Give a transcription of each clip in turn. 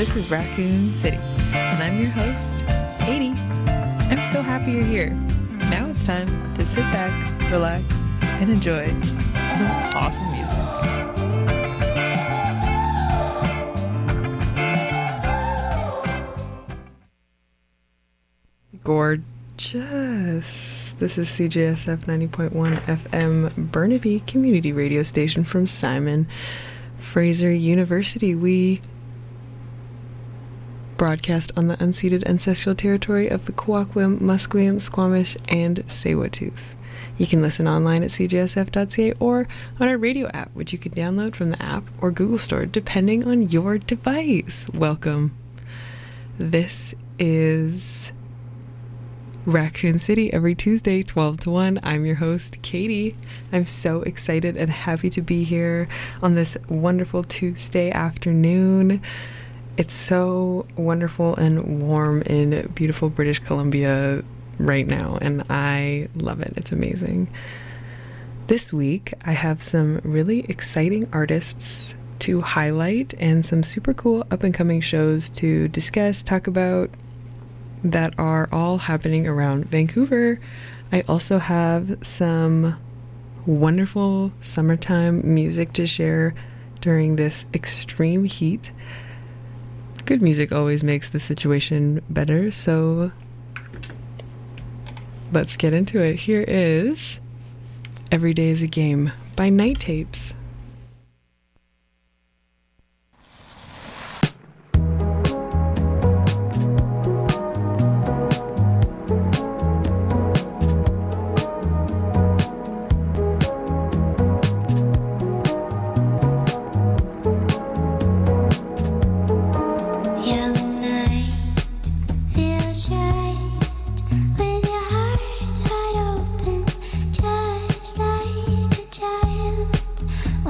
This is Raccoon City, and I'm your host, Katie. I'm so happy you're here. Now it's time to sit back, relax, and enjoy some awesome music. Gorgeous. This is CJSF 90.1 FM Burnaby Community Radio Station from Simon Fraser University. We broadcast on the unceded ancestral territory of the Kwakwem, Musqueam, Squamish, and Tsleil-Waututh. You can listen online at cjsf.ca or on our radio app, which you can download from the app or Google Store, depending on your device. Welcome. This is Raccoon City every Tuesday, 12 to 1. I'm your host, Katie. I'm so excited and happy to be here on this wonderful Tuesday afternoon. It's so wonderful and warm in beautiful British Columbia right now, and I love it. It's amazing. This week, I have some really exciting artists to highlight and some super cool up-and-coming shows to discuss, talk about, that are all happening around Vancouver. I also have some wonderful summertime music to share during this extreme heat. Good music always makes the situation better, so let's get into it. Here is Every Day is a Game by Night Tapes. Just like a child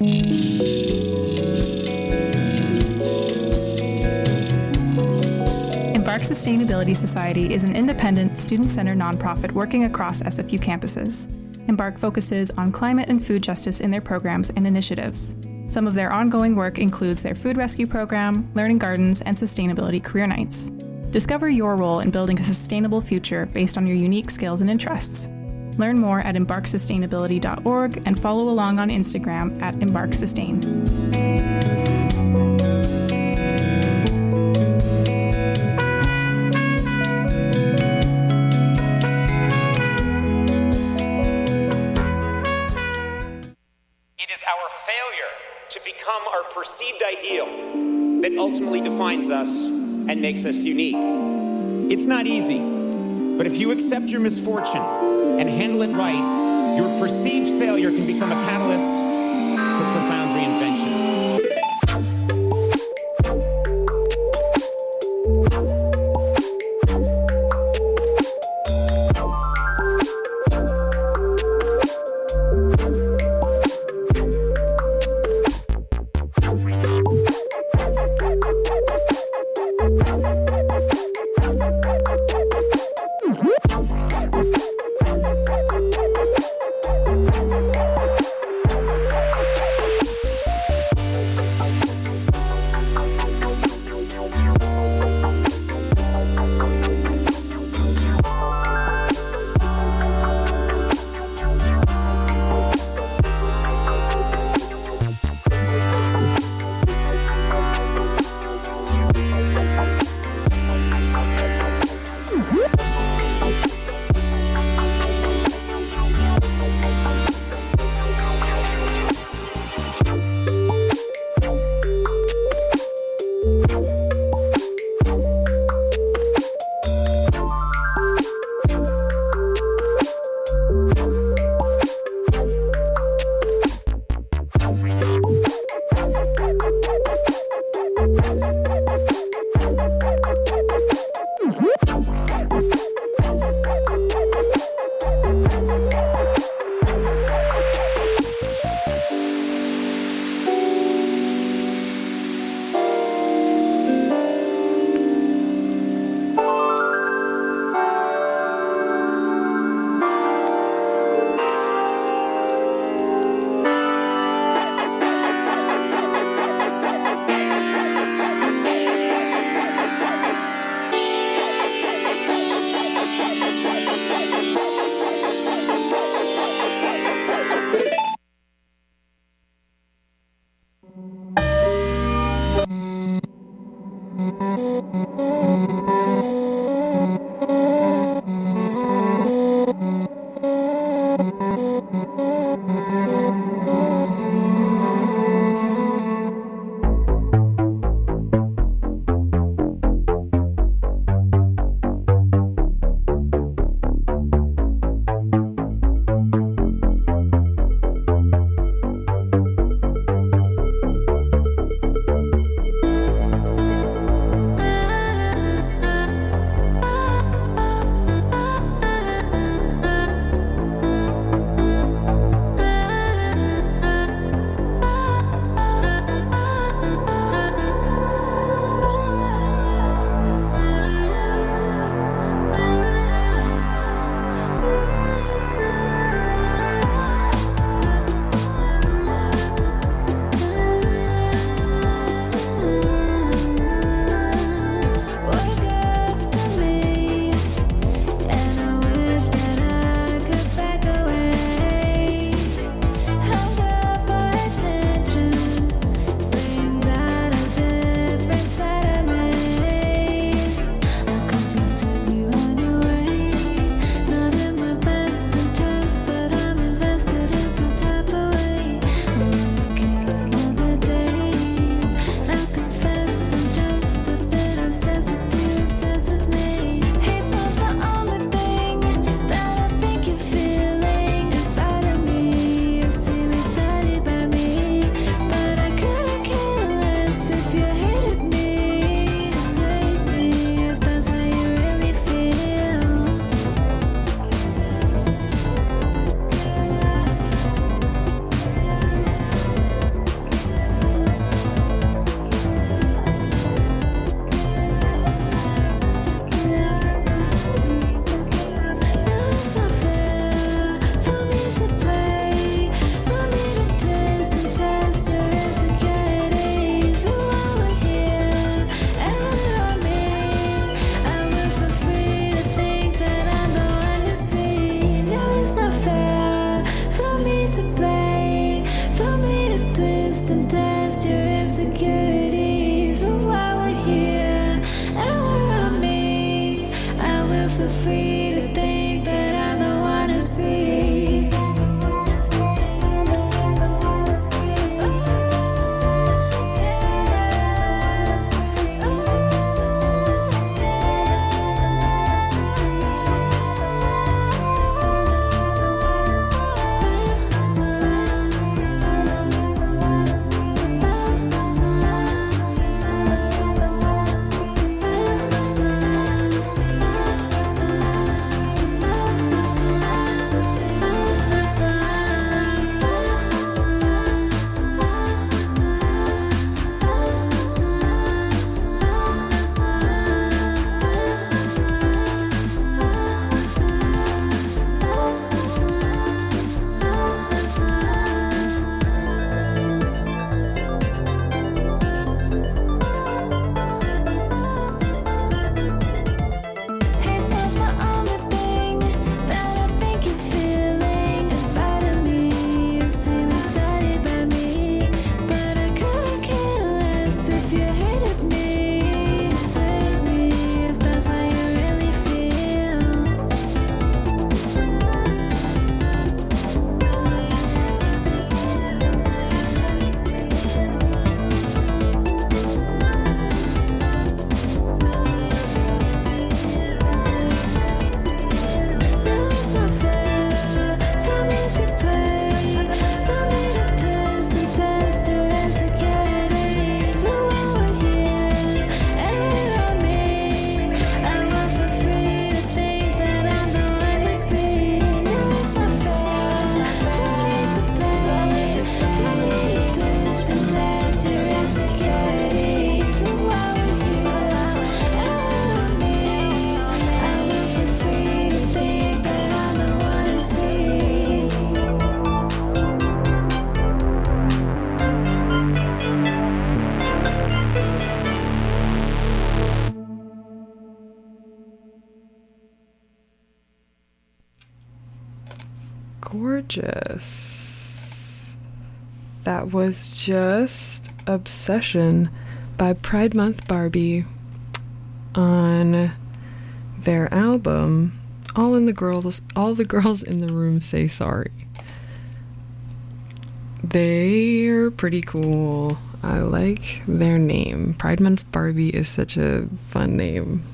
Embark Sustainability Society is an independent, student-centered nonprofit working across SFU campuses. Embark focuses on climate and food justice in their programs and initiatives. Some of their ongoing work includes their food rescue program, learning gardens, and sustainability career nights. Discover your role in building a sustainable future based on your unique skills and interests. Learn more at embarksustainability.org and follow along on Instagram at embarksustain. It is our failure to become our perceived ideal that ultimately defines us and makes us unique. It's not easy, but if you accept your misfortune and handle it right, your perceived failure can become a catalyst for profound reinvention. feel free to think that I'm the one who's free. Gorgeous. That was just Obsession by Pride Month Barbie on their album All the Girls in the Room Say Sorry. They're pretty cool. I like their name. Pride Month Barbie is such a fun name.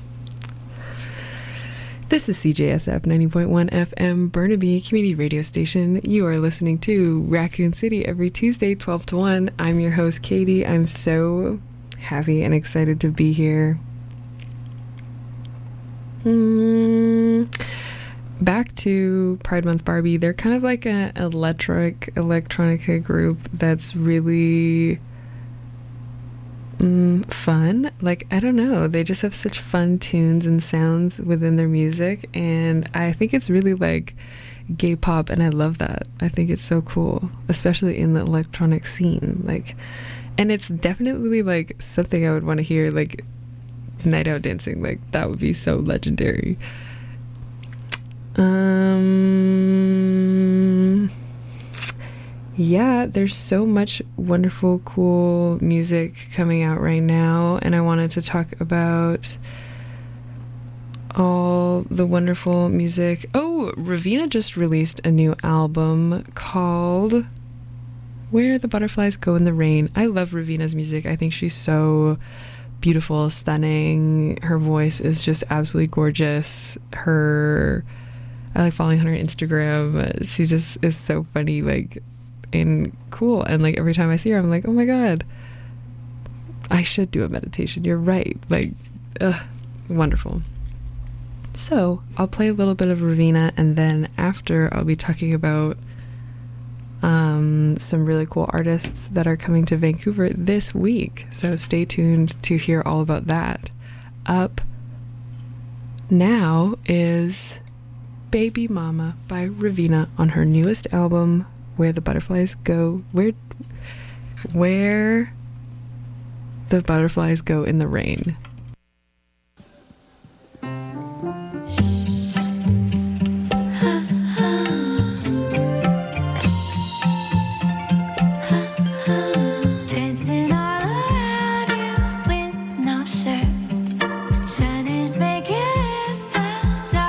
This is CJSF 90.1 FM Burnaby Community Radio Station. You are listening to Raccoon City every Tuesday, 12 to 1. I'm your host, Katie. I'm so happy and excited to be here. Back to Pride Month Barbie. They're kind of like an electronica group that's really fun. Like, I don't know, they just have such fun tunes and sounds within their music, and I think it's really like gay pop, and I love that. I think it's so cool, especially in the electronic scene. Like, and it's definitely like something I would want to hear, like night out dancing. Like, that would be so legendary. Yeah, there's so much wonderful, cool music coming out right now, and I wanted to talk about all the wonderful music. Oh, Raveena just released a new album called Where the Butterflies Go in the Rain. I love Raveena's music. I think she's so beautiful, stunning. Her voice is just absolutely gorgeous. I like following her on Instagram. She just is so funny, like, and cool, and like every time I see her I'm like, oh my god, I should do a meditation. You're right. Like, wonderful. So I'll play a little bit of Raveena, and then after I'll be talking about some really cool artists that are coming to Vancouver this week, so stay tuned to hear all about that. Up now is Baby Mama by Raveena on her newest album, Where the Butterflies Go, where the Butterflies Go in the Rain. Dancing all around you with no shirt. Sun is making it fast.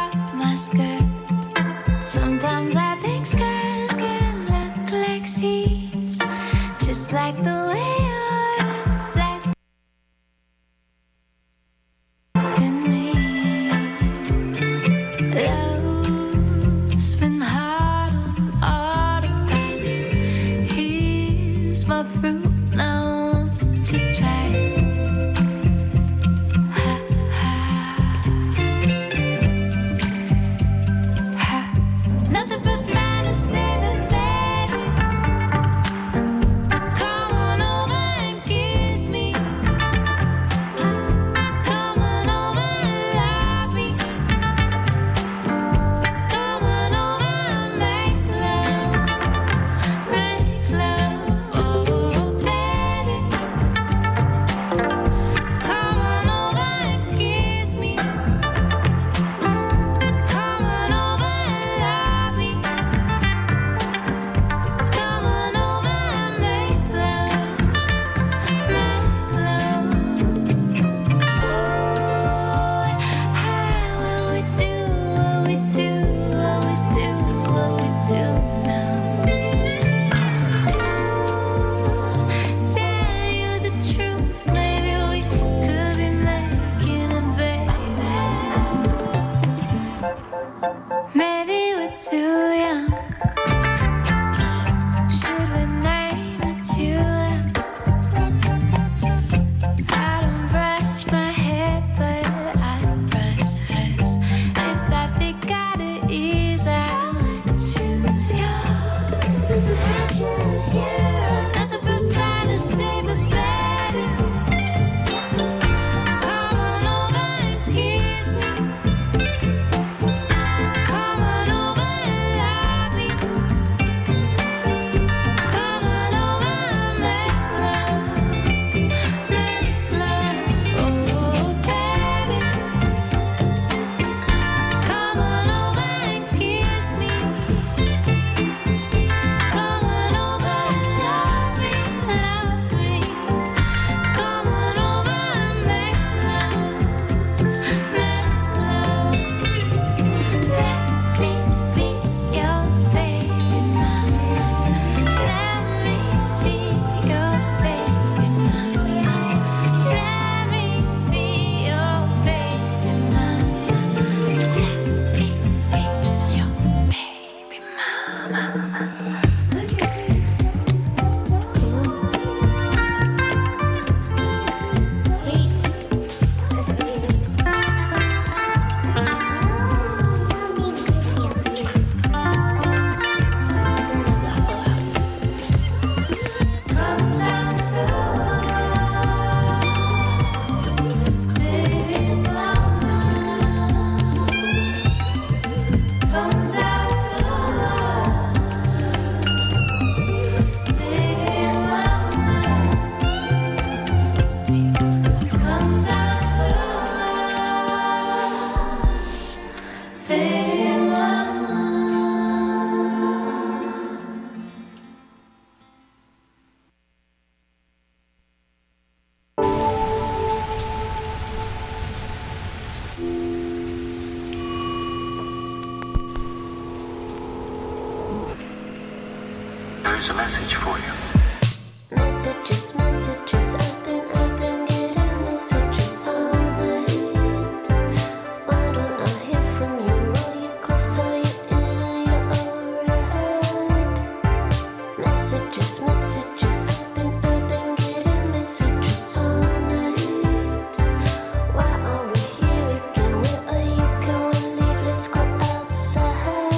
There's a message for you. Messages, messages, I've been getting messages all night. Why don't I hear from you? Are you close? Are you in? Are you alright? Messages, messages, I've been getting messages all night. Why are we here again? Where are you? Can we leave? Let's go outside.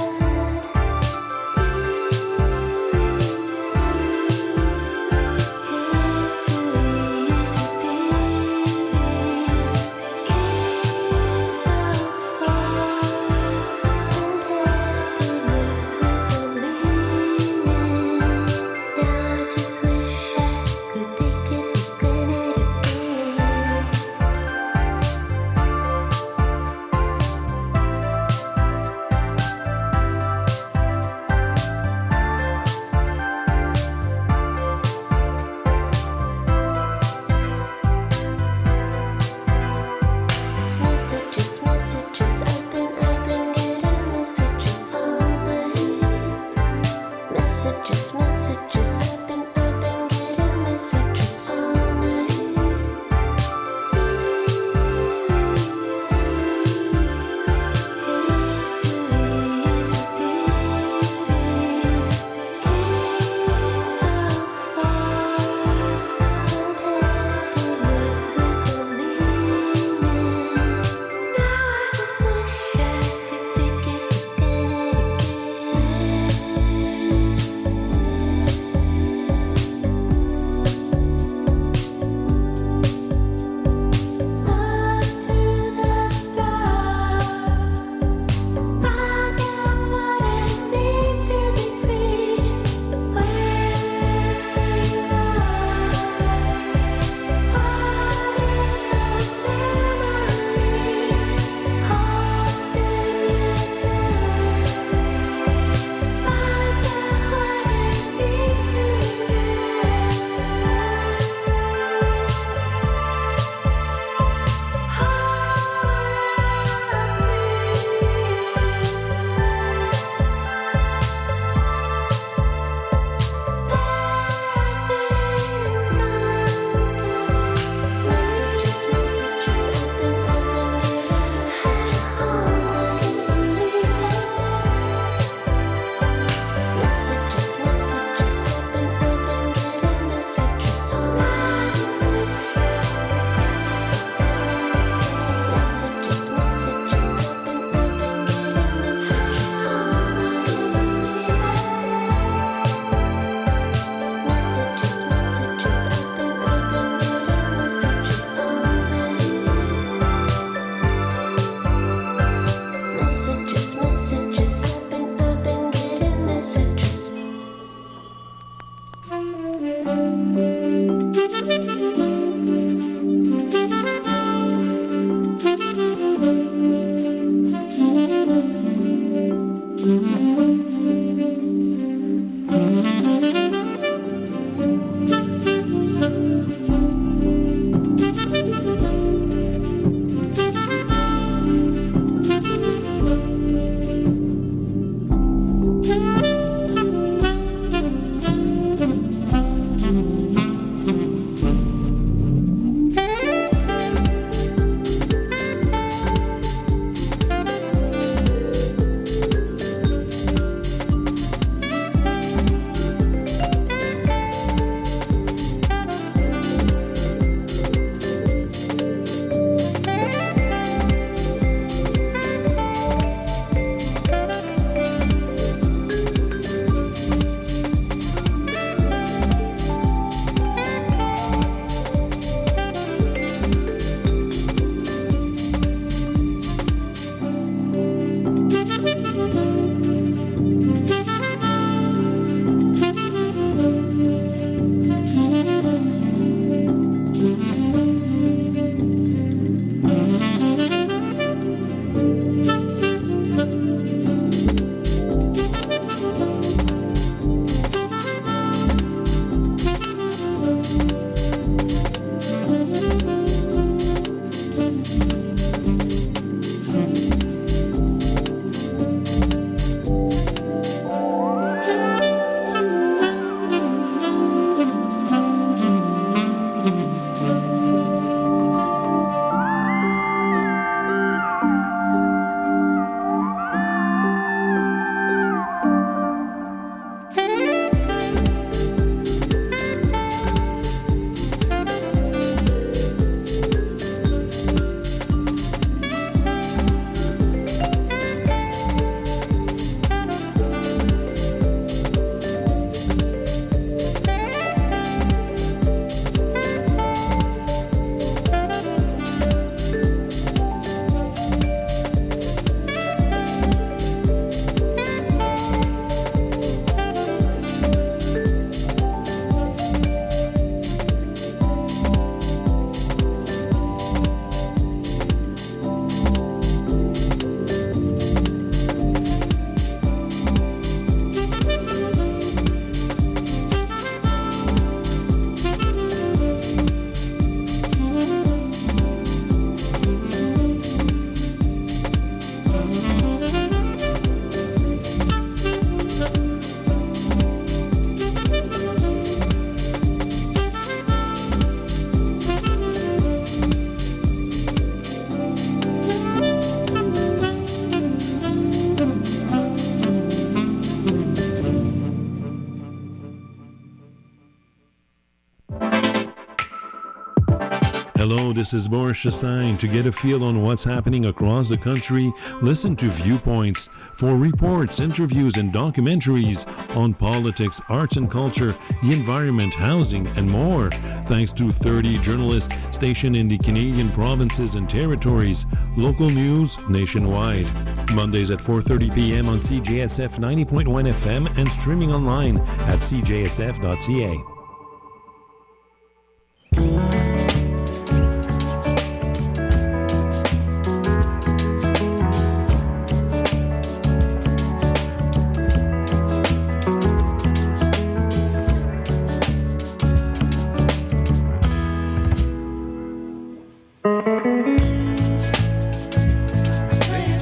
History. this is Boris Chassagne. To get a feel on what's happening across the country, listen to Viewpoints for reports, interviews, and documentaries on politics, arts and culture, the environment, housing, and more. Thanks to 30 journalists stationed in the Canadian provinces and territories. Local news nationwide. Mondays at 4:30 p.m. on CJSF 90.1 FM and streaming online at cjsf.ca.